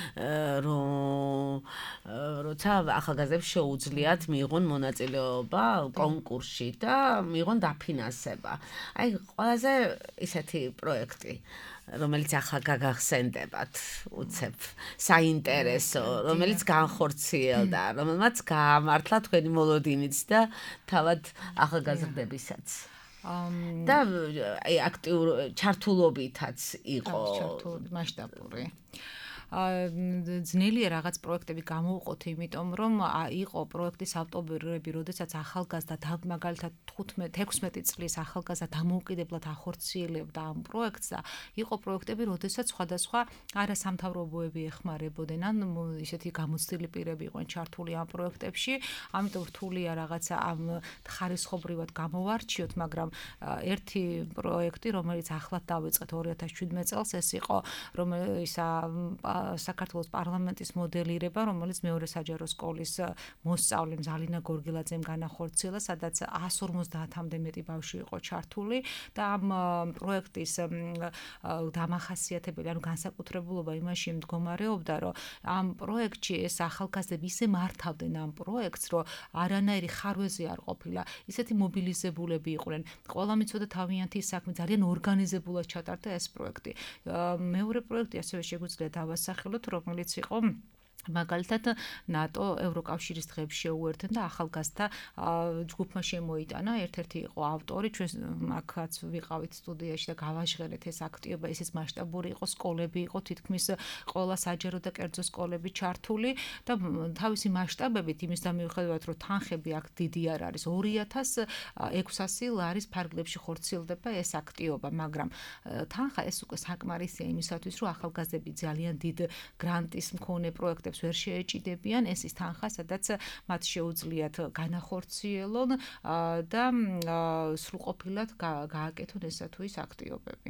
როცა ახალგაზრდებს შეუძლიათ მიიღონ მონაწილეობა კონკურსში და მიიღონ დაფინანსება. აი ყველაზე ისეთი პროექტი რომელიც ახლა გაგახსენდებათ, უცებ საინტერესო, რომელიც განხორციელდა, რომელმაც გაამართლა თქვენი მოლოდინიც და თავად ახალგაზრდებისაც. და აი აქტიურ ჩართულობითაც იყო მასშტაბური. ძნელია რაღაც პროექტები გამოვყოთ, იმიტომ რომ იყო პროექტის ავტორები, როდესაც ახალგაზრდა მაგალითად 15-16 წლის ახალგაზრდა დამოუკიდებლად ახორციელებდა ამ პროექტს და იყო პროექტები, როდესაც სხვადასხვა არასამთავრობოები ეხმარებოდნენ, ან ისეთი გამოცდილი პირები იყვნენ ჩართული ამ პროექტებში, ამიტომ რთულია რაღაცა ამ ხარისხობრივად გამოვარჩიოთ, მაგრამ ერთი პროექტი, რომელიც ახლად დავიწყეთ 2017 წელს, ეს იყო რომელიც საქართველოს პარლამენტის მოდელირება, რომელიც მეორე საჯარო სკოლის მოსწავლემ ზალინა გორგილაძემ განახორციელა, სადაც 150-მდე მეტი ბავშვი იყო ჩართული და ამ პროექტის დამახასიათებელი, ანუ განსაკუთრებულობა იმაში მდგომარეობდა, რომ ამ პროექტში ეს ახალგაზრდები ისე მართავდნენ ამ პროექტს, რომ არანაირი ხარვეზე არ ყოფილა, ისეთი მობილიზებულები იყვნენ. ყველა მიცოდა თავიანთი საქმე, ძალიან ორგანიზებულად ჩატარდა ეს პროექტი. მეორე პროექტი ასევე შეგვიძლია დავასახელოთ, რომელიც იყო მაგალითად ნატო ევროკავშირის დღეებში შეუერთდა და ახალგაზრდა ჯგუფმა შემოიტანა ერთ-ერთი იყო ავტორი ჩვენ აქაც ვიყავით სტუდიაში და გავაჟღერეთ ეს აქტივობა ისიც მასშტაბური იყო სკოლები იყო თითქმის ყველა საჯარო და კერძო სკოლები ჩართული და თავისი მასშტაბებით იმის დამიუხედავად რომ თანხები აქ დიდი არ არის 2600 ლარის ფარგლებში ხორციელდება ეს აქტივობა მაგრამ თანხა ეს უკვე საკმარისია იმისათვის რომ ახალგაზრდები ძალიან დიდ გრანტის მქონე პროექტებს ვერ შეეჭიდებიან ეს ის თანხა, სადაც მათ შეუძლიათ განახორციელონ და სრულყოფილად გააკეთონ ესა თუ ის აქტივობები.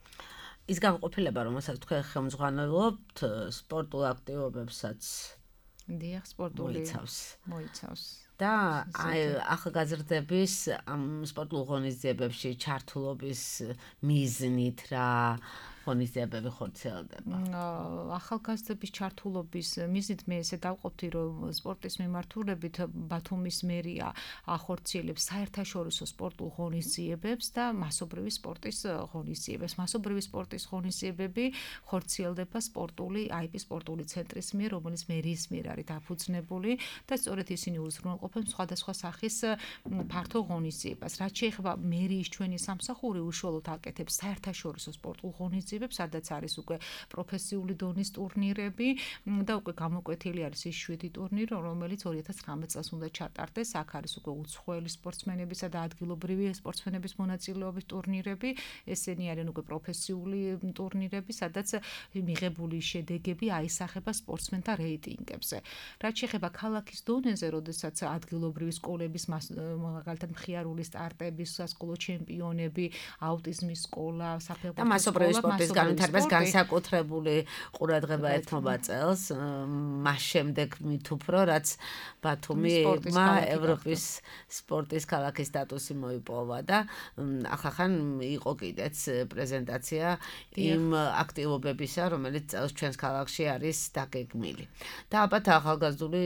ის განყოფილება, რომელსაც თქვენ ხელმძღვანელობთ, სპორტულ აქტივობებსაც დიახ, სპორტული მოიცავს. და ახალგაზრდების სპორტულ ღონისძიებებში ჩართულობის მიზნით რა ღონისძიებები ხორციელდება. ახალგაზრდების ჩართულობის მიზნით მე ესე დავყოფთი რომ სპორტის მიმართულებით ბათუმის მერია ახორციელებს საერთაშორისო სპორტულ ღონისძიებებს და მასობრივი სპორტის ღონისძიებებს. მასობრივი სპორტის ღონისძიებები ხორციელდება სპორტული IP სპორტული ცენტრის მიერ, რომელიც მერიის მიერ არის დაფუძნებული და სწორედ ისინი უზრუნველყოფენ სხვადასხვა სახის ფართო ღონისძიებას. რაც შეეხება მერიის ჩვენი სამსახური უშუალოდ აკეთებს საერთაშორისო სპორტულ ღონისძიებებს სადაც არის უკვე პროფესიული დონის ტურნირები და უკვე გამოკვეთილი არის ის 7 ტურნირი, რომელიც 2019 წელს უნდა ჩატარდეს. აქ არის უკვე უცხოელი სპორტსმენებისა და ადგილობრივი სპორტსმენების მონაწილეობის ტურნირები. ესენი არიან უკვე პროფესიული ტურნირები, სადაც მიღებული შედეგები აისახება სპორტსმენთა რეიტინგებზე. რაც შეეხება ქალაქის დონეზე, როდესაც ადგილობრივი სკოლების მაგალითად მხიარული სტარტების, სასკოლო ჩემპიონები, აუტიზმის სკოლა, საფეხბურთო და მასობრივი სპორტის განვითარებას განსაკუთრებული ყურადღება ეთმობა წელს მას შემდეგ მით უფრო რაც ბათუმმა ევროპის სპორტის ქალაქის სტატუსი მოიპოვა და ახახან იყო კიდეც პრეზენტაცია იმ აქტივობებისა რომელიც წელს ჩვენს ქალაქში არის დაგეგმილი და ალბათ ახალგაზრდული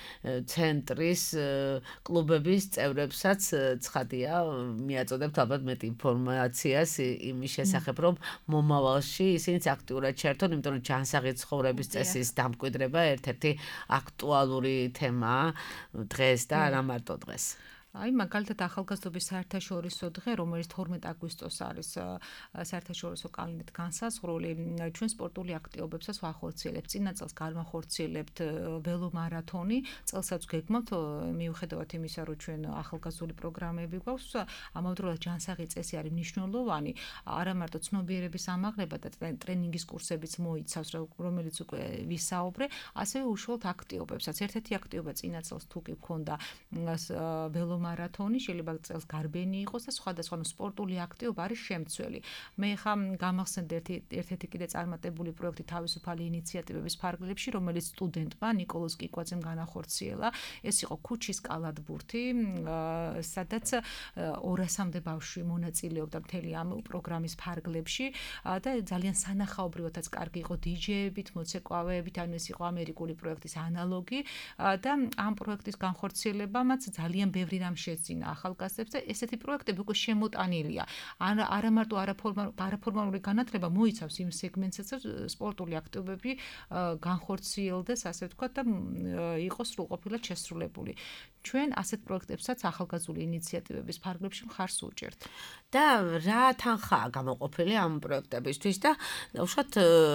ცენტრის კლუბების წევრებსაც ცხადია მიაწოდებთ ალბათ მეტ ინფორმაციას იმის შესახებ რომ მომავალში ისინიც აქტიურად ჩართონ, იმიტომ რომ ჯანსაღი ცხოვრების წესის დამკვიდრება ერთ-ერთი აქტუალური თემაა დღეს და არა მარტო დღეს. აი მაგალითად ახალგაზრდობის საერთაშორისო დღე, რომელიც 12 აგვისტოს არის საერთაშორისო კალენდრით განსაზღვრული, ჩვენ სპორტული აქტივობებსაც ვახორციელებთ. წინა წელს განვახორციელებთ ველომარათონი, წელსაც გეგმავთ მიუხედავად იმისა, რომ ჩვენ ახალგაზრდული პროგრამები გვაქვს, ამავდროულად ჯანსაღი წესი არის მნიშვნელოვანი, არა მარტო ცნობიერების ამაღლება და ტრენინგის კურსებიც მოიცავს, რომელიც უკვე ვისაუბრე, ასევე უშუალოდ აქტივობებსაც. ერთ-ერთი აქტივობა წინა წელს თუ კი გქონდა ველომარათონი, შეიძლება წელს გარბენი იყოს და სხვადასხვა სპორტული აქტივობა არის შემცველი. მე ხა გამახსენდა ერთ-ერთი კიდე წარმატებული პროექტი თავისუფალი ინიციატივების ფარგლებში, რომელიც სტუდენტმა ნიკოლოზ კიკვაძემ განახორციელა. ეს იყო ქუჩის კალათბურთი, სადაც 200-მდე ბავშვი მონაწილეობდა მთელი ამ პროგრამის ფარგლებში და ძალიან სანახაობრივადაც კარგი იყო დიჯეებით, მოცეკვავეებით, ანუ ეს იყო ამერიკული პროექტის ანალოგი და ამ პროექტის განხორციელებამაც ძალიან ბევრი რამ შეძინა ახალგაზრდებს და ესეთი პროექტები უკვე შემოტანილია. არა მარტო არაფორმალური განათლება მოიცავს იმ სეგმენტსაც, რომ სპორტული აქტივობები განხორციელდეს, ასე ვთქვათ, და იყოს სრულყოფილად შესრულებული. ჩვენ ასეთ პროექტებსაც ახალგაზრდული ინიციატივების ფარგლებში მხარს უჭერთ. და რა თანხაა გამოყოფილი ამ პროექტებისთვის და უშუალოდ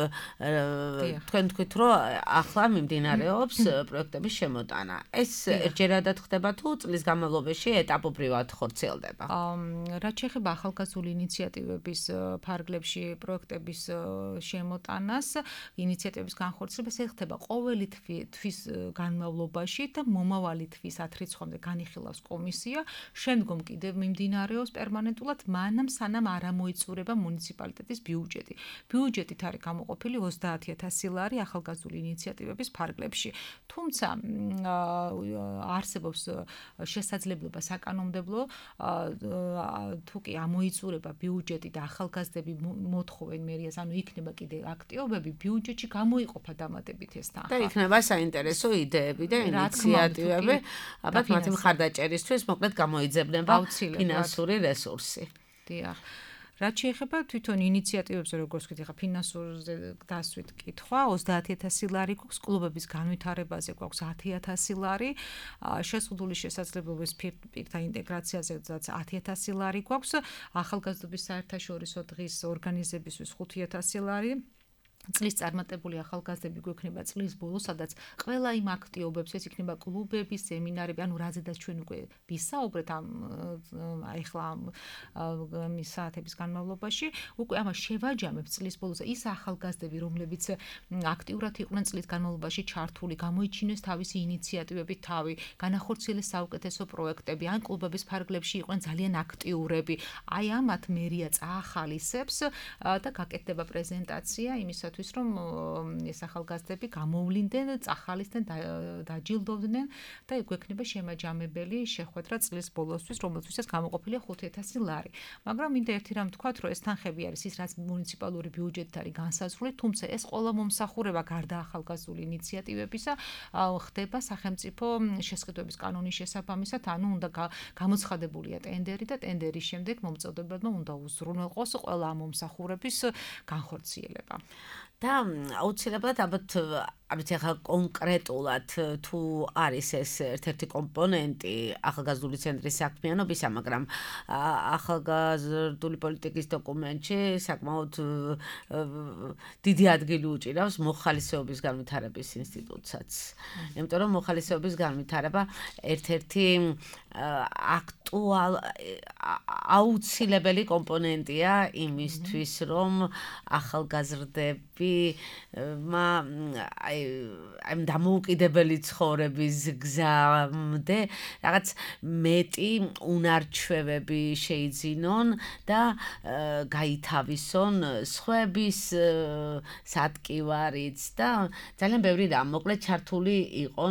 თქვენ თქვით, რომ ახლა მიმდინარეობს პროექტების შემოტანა. ეს ერთჯერადად ხდება თუ წლის განმავლობაში ეტაპობრივად ხორციელდება? რაც შეეხება ახალგაზრდული ინიციატივების ფარგლებში პროექტების შემოტანას, ინიციატივების განხორციელებას ხდება ყოველი თვის განმავლობაში და მომავალი თვის 10 რიცხვამდე განიხილავს კომისია, შემდგომ კიდევ მიმდინარეობს პერმანენტულად მანამ სანამ არ ამოიწურება მუნიციპალიტეტის ბიუჯეტი. ბიუჯეტით არის გამოყოფილი 30,000 ლარი ახალგაზრდული ინიციატივების ფარგლებში. თუმცა არსებობს შესაძლებლობა საკანონმდებლო თუ კი ამოიწურება ბიუჯეტი და ახალგაზრდები მოთხოვენ მერიას, ანუ იქნება კიდე აქტივობები, ბიუჯეტში გამოიყოფა დამატებით ეს თანხა. და იქნება საინტერესო იდეები და ინიციატივები, ალბათ მათი მხარდაჭერისთვის მოკლედ გამოიძებნება ფინანსური რესურსი. დიახ. რაც შეეხება თვითონ ინიციატივებზე, როგორც ვთქვით, ახლა ფინანსურზე დასვით კითხვა, 30,000 ლარი გვაქვს, კლუბების განვითარებაზე გვაქვს 10,000 ლარი, შეზღუდული შესაძლებლობის პირთა ინტეგრაციაზე 10,000 ლარი გვაქვს, ახალგაზრდობის საერთაშორისო დღის ორგანიზებისთვის 5,000 ლარი. წლის წარმატებული ახალგაზრდები გვექნება წლის ბოლოს, სადაც ყველა იმ აქტივობებს, ეს იქნება კლუბები, სემინარები, ანუ რაზედაც ჩვენ უკვე ვისაუბრეთ ახლა მის საათების განმავლობაში, უკვე ამას შევაჯამებ წლის ბოლოს ის ახალგაზრდები, რომლებიც აქტიურად იყვნენ წლის განმავლობაში ჩართული, გამოიჩინეს თავისი ინიციატივებით თავი, განახორციელეს საუკეთესო პროექტები, ან კლუბების ფარგლებში იყვნენ ძალიან აქტიურები. აი ამათ მერია წაახალისებს და გაკეთდება პრეზენტაცია იმისათვის, რომ ეს ახალგაზრდები გამოვლინდნენ, წახალისდნენ, დაჯილდოვდნენ და გვექნება შემაჯამებელი შეხვედრა წლის ბოლოსთვის, რომელთვისაც გამოყოფილია 5,000 ლარი. მაგრამ მინდა ერთი რამ ვთქვათ, რომ ეს თანხები არის ის, რაც მუნიციპალური ბიუჯეტით არის განსაზღვრული, თუმცა ეს ყველა მომსახურება გარდა ახალგაზრდული ინიციატივებისა ხდება სახელმწიფო შესყიდვების კანონის შესაბამისად, ანუ უნდა გამოცხადებულია ტენდერი და ტენდერის შემდეგ მომწოდებლებმა უნდა უზრუნველყოს ყველა ამ მომსახურების განხორციელება. და აუცილებლად ალბათ არ ვიცი ახლა კონკრეტულად თუ არის ეს ერთ-ერთი კომპონენტი ახალგაზრდული ცენტრის საქმიანობისა, მაგრამ ახალგაზრდული პოლიტიკის დოკუმენტში საკმაოდ დიდი ადგილი უჭირავს მოხალისეობის განვითარების ინსტიტუტსაც. იმიტომ რომ მოხალისეობის განვითარება ერთ-ერთი აუცილებელი კომპონენტია იმისთვის, რომ ახალგაზრდები აი დამოუკიდებელი ცხოვრების გზამდე რაღაც მეტი უნარჩვევები შეიძინონ და გაითავისონ სხვების სატკივარიც და ძალიან ბევრი რამ მოკლედ ჩართული იყონ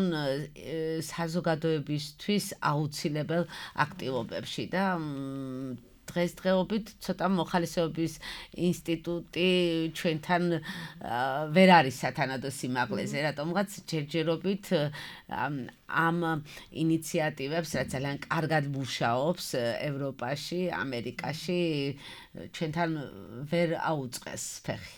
საზოგადოებისთვის აუცილებელ აქტივობებში და დღესდღეობით ცოტა მოხალისეობის ინსტიტუტი ჩვენთან ვერ არის სათანადო სიმაღლეზე, რატომღაც ჯერჯერობით ამ ინიციატივებს, რაც ძალიან კარგად მუშაობს ევროპაში, ამერიკაში, ჩვენთან ვერ აუწყეს ფეხი.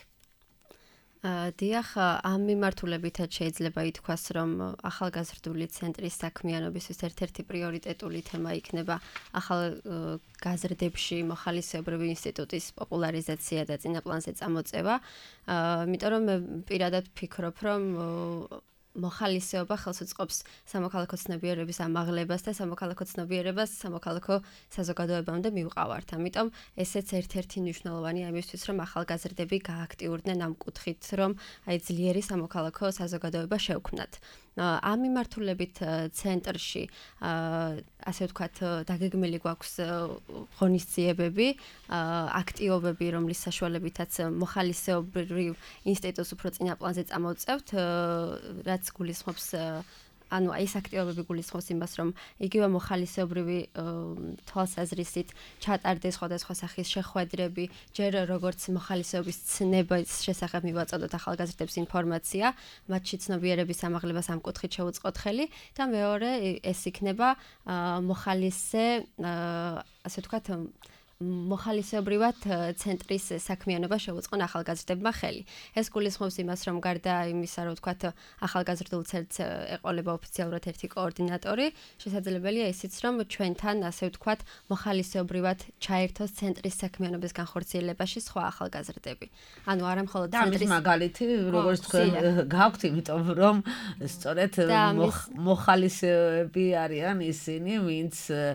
დიახ, ამ მიმართულებითაც შეიძლება ითქვას, რომ ახალგაზრდული ცენტრის საქმიანობისთვის ერთ-ერთი პრიორიტეტული თემა იქნება ახალგაზრდებში მოხალისეობრივი ინსტიტუტის პოპულარიზაცია და წინაპლანზე წამოწევა. იმიტომ რომ მე პირადად ვფიქრობ, რომ მოხალისეობა ხელს უწყობს სამოქალაქო ცნობიერების ამაღლებას და სამოქალაქო ცნობიერებას სამოქალაქო საზოგადოებამდე მივყავართ. ამიტომ ესეც ერთ-ერთი მნიშვნელოვანია იმისთვის, რომ ახალგაზრდები გააქტიურდნენ ამ კუთხით, რომ აი ძლიერი სამოქალაქო საზოგადოება შევქმნათ. ამ მიმართულებით ცენტრში ასე ვთქვათ, დაგეგმილი გვაქვს ღონისძიებები, აქტივობები, რომლის საშუალებითაც მოხალისეობრივ ინსტიტუტს უფრო წინაპლანზე წამოვწევთ, რაც გულისხმობს ანუ ეს აქტივობები გულისხმობს იმას, რომ იგივე მოხალისეობრივი თვალსაზრისით ჩატარდეს სხვადასხვა სახის შეხვედრები, ჯერ როგორც მოხალისეობის ცნების შესახებ მივაწოდოთ ახალგაზრდებს ინფორმაცია, მათში ცნობიერების ამაღლებას ამ კუთხით შევუწყოთ ხელი და მეორე ეს იქნება მოხალისე, ასე ვთქვათ, მოხალისეობრივად ცენტრის საქმიანობა შეუწყონ ახალგაზრდებმა ხელი. ეს გულისხმობს იმას, რომ გარდა იმისა, რომ ვთქვათ, ახალგაზრდულ ცენტრს ეყოლება ოფიციალურად ერთი კოორდინატორი, შესაძლებელია ისიც, რომ ჩვენთან, ასე ვთქვათ, მოხალისეობრივად ჩაერთოს ცენტრის საქმიანობის განხორციელებაში სხვა ახალგაზრდები. ანუ არა მხოლოდ ცენტრის მაგალითი, როგორც თქვენ გაქვთ, იმიტომ რომ სწორედ მოხალისეები არიან ისინი, ვინც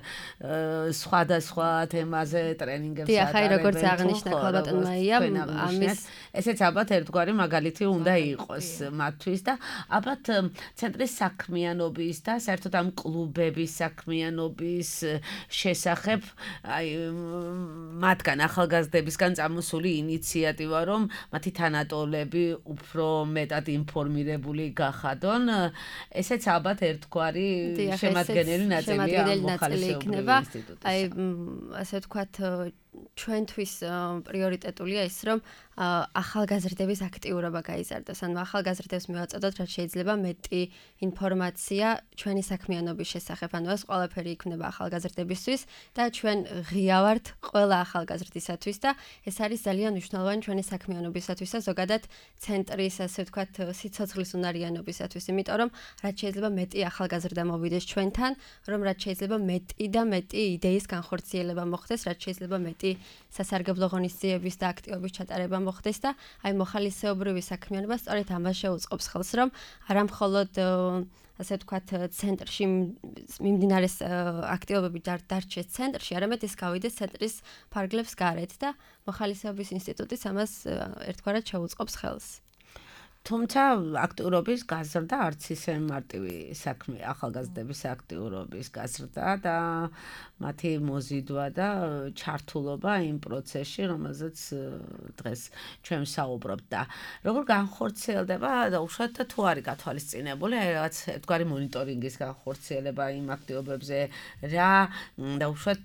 სხვადასხვა თემაზე ტრენინგებს ატარებენ. დიახ, როგორც აღნიშნა ქალბატონმა იამ, ამის ესეც ალბათ ერთგვარი მაგალითი უნდა იყოს მათთვის და ალბათ ცენტრის საქმიანობის და საერთოდ ამ კლუბების საქმიანობის შესახებ აი მათგან ახალგაზრდებისგან წამოსული ინიციატივა, რომ მათი თანატოლები უფრო მეტად ინფორმირებული გახადონ, ესეც ალბათ ერთგვარი შემადგენელი ნაწილია მოხალისეობრივი ინსტიტუტის. აი ასე ვთქვათ ჩვენთვის პრიორიტეტულია ის, რომ ახალგაზრდების აქტიურობა გაიზარდოს. ანუ ახალგაზრდებს მივაწოდოთ, რაც შეიძლება მეტი ინფორმაცია ჩვენი საქმიანობის შესახებ. ანუ ეს ყველაფერი იქნება ახალგაზრდებისთვის და ჩვენ ღია ვართ ყველა ახალგაზრდისათვის და ეს არის ძალიან მნიშვნელოვანი ჩვენი საქმიანობისათვის და ზოგადად ცენტრის, ასე ვთქვათ, სიცოცხლის უნარიანობისათვის, იმიტომ რომ რაც შეიძლება მეტი ახალგაზრდა მოვიდეს ჩვენთან, რომ რაც შეიძლება მეტი და მეტი იდეის განხორციელება მოხდეს, რაც შეიძლება მეტი სასარგებლო ღონისძიების და აქტივობის ჩატარება მოხდეს და აი მოხალისეობრივი საქმიანობა სწორედ ამას შეუწყობს ხელს, რომ არა მხოლოდ ასე ვთქვათ, ცენტრში მიმდინარე აქტივობები დარჩეს ცენტრში, არამედ ის გავიდეს ცენტრის ფარგლებს გარეთ და მოხალისეობის ინსტიტუტიც ამას ერთგვარად შეუწყობს ხელს. თუმცა აქტიურობის გაზრდა არც ისე მარტივი საქმე, ახალგაზრდების აქტიურობის გაზრდა და მათი მოზიდვა და ჩართულობა იმ პროცესში, რომელზეც დღეს ჩვენ ვსაუბრობთ და როგორ განხორციელდება და უშუალოდ თუ არის გათვალისწინებული აი რაღაც ერთგვარი მონიტორინგის განხორციელება იმ აქტივობებზე, რა და უშუალოდ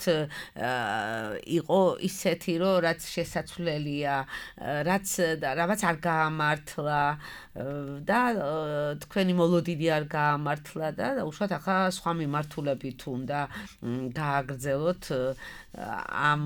იყო ისეთი, რომ რაც შესაძლებელია, რაც არ გაამართლა და თქვენი მოლოდინი არ გაამართლა და უშუალოდ ახლა სხვა მიმართულებით უნდა გააგრძელოთ ამ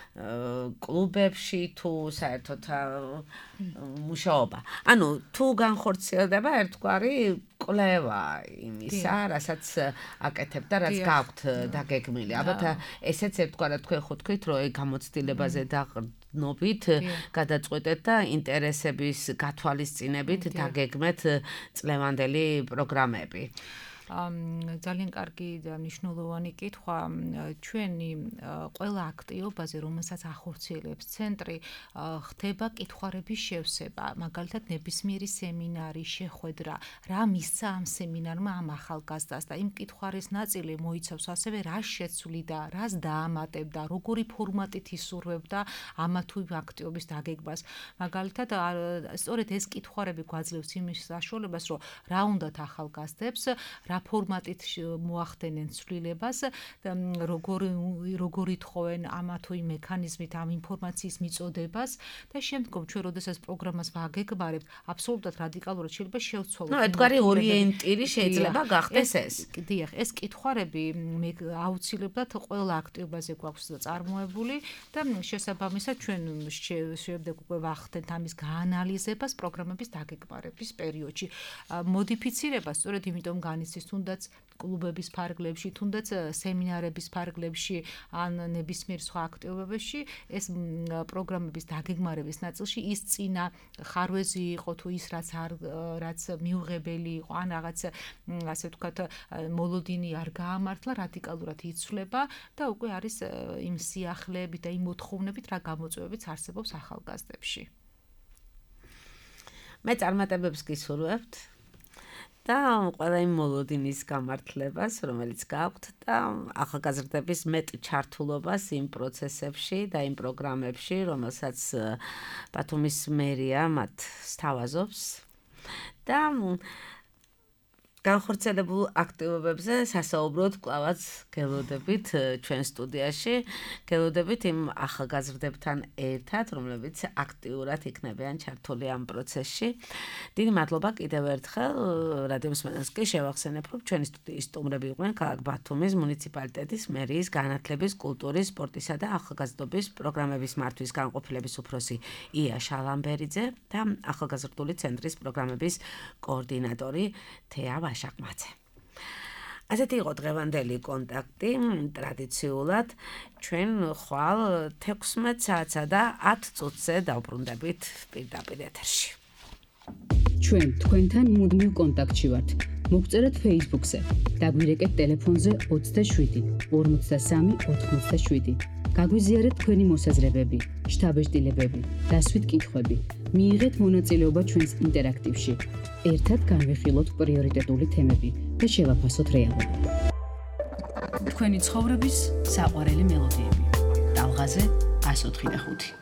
კლუბებში თუ საერთოდ მუშაობა. ანუ თუ განხორციელდება ერთგვარი კვლევა იმისა, რასაც აკეთებ და რაც გაქვთ დაგეგმილი. ალბათ ესეც ერთგვარად თქვენ ხო თქვით, რომ გამოცდილებაზე ნობით გადაწყვეტეთ და ინტერესების გათვალისწინებით დაგეგმეთ წლევანდელი პროგრამები. ძალიან კარგი და მნიშვნელოვანი კითხვა. ჩვენი ყველა აქტივობაზე, რომელსაც ახორციელებს ცენტრი, ხდება კითხვარების შევსება. მაგალითად, ნებისმიერი სემინარი, შეხვედრა, რა მისცა ამ სემინარმა ამ ახალგაზრდას და იმ კითხვარის ნაწილი მოიცავს ასევე რა შეცვლიდა, რას დაამატებდა, როგორი ფორმატით ისურვებდა ამა თუ იმ აქტივობის დაგეგმას. მაგალითად, სწორედ ეს კითხვარები გვაძლევს იმის საშუალებას, რომ რა უნდათ ახალგაზრდებს, რა ფორმატით მოახდენენ ცვლილებას და როგორ ითხოვენ ამა თუ იმ მექანიზმით ამ ინფორმაციის მიწოდებას და შემდგომ ჩვენ როდესაც პროგრამას ვაგეგმარებთ, აბსოლუტურად რადიკალურად შეიძლება შევცვალოთ. ერთგვარი ორიენტირი შეიძლება გახდეს ეს. დიახ, ეს კითხვარები აუცილებლად ყველა აქტივობაზე გვაქვს წარმოებული და შესაბამისად ჩვენ შემდეგ უკვე ვახდენთ ამის გაანალიზებას პროგრამების დაგეგმარების პერიოდში. მოდიფიცირება სწორედ იმიტომ განიცდის თუნდაც კლუბების ფარგლებში, თუნდაც სემინარების ფარგლებში, ან ნებისმიერ სხვა აქტივობებში, ეს პროგრამების დაგეგმარების ნაწილში ის წინა ხარვეზი იყო თუ ის რაც მიუღებელი იყო, ან რაღაც ასე ვთქვათ, მოლოდინი არ გაამართლა, რადიკალურად იცვლება და უკვე არის იმ სიახლეებით და იმ მოთხოვნებით, რა გამოწვევებიც არსებობს ახალგაზრდებში. მე წარმატებებს გისურვებთ. და ყველა იმ მოლოდინის გამართლებას, რომელიც გაქვთ და ახალგაზრდების მეტ ჩართულობას იმ პროცესებში და იმ პროგრამებში, რომელსაც ბათუმის მერია მათ სთავაზობს და განხორციელებულ აქტივობებზე სასაუბროდ კვლავაც გელოდებით ჩვენ სტუდიაში, გელოდებით იმ ახალგაზრდებთან ერთად, რომლებიც აქტიურად იქნებიან ჩართული ამ პროცესში. დიდი მადლობა კიდევ ერთხელ რადიო მსმენელს კი შევახსენებ, რომ ჩვენი სტუდიის სტუმრები იყვნენ ქალაქ ბათუმის მუნიციპალიტეტის მერიის განათლების, კულტურის, სპორტისა და ახალგაზრდობის პროგრამების მართვის განყოფილების უფროსი ია შალამბერიძე და ახალგაზრდული ცენტრის პროგრამების კოორდინატორი თეა ვაშაკმაძე. ასეთი იყო დღევანდელი კონტაქტი. ტრადიციულად ჩვენ ხვალ 16 საათსა და 10 წუთზე დავბრუნდებით პირდაპირ ეთერში. ჩვენ თქვენთან მუდმივ კონტაქტში ვართ. მოგწერეთ Facebook-ზე, დაგვირეკეთ ტელეფონზე 27 53 87. გაგვიზიარეთ თქვენი მოსაზრებები, შთაბეჭდილებები, დასვით კითხვები. მიიღეთ მონაწილეობა ჩვენს ინტერაქტივში. ერთად განვიხილოთ პრიორიტეტული თემები და შევაფასოთ რეალობა. თქვენი ცხოვრების საყვარელი მელოდიები. ტალღაზე 104.5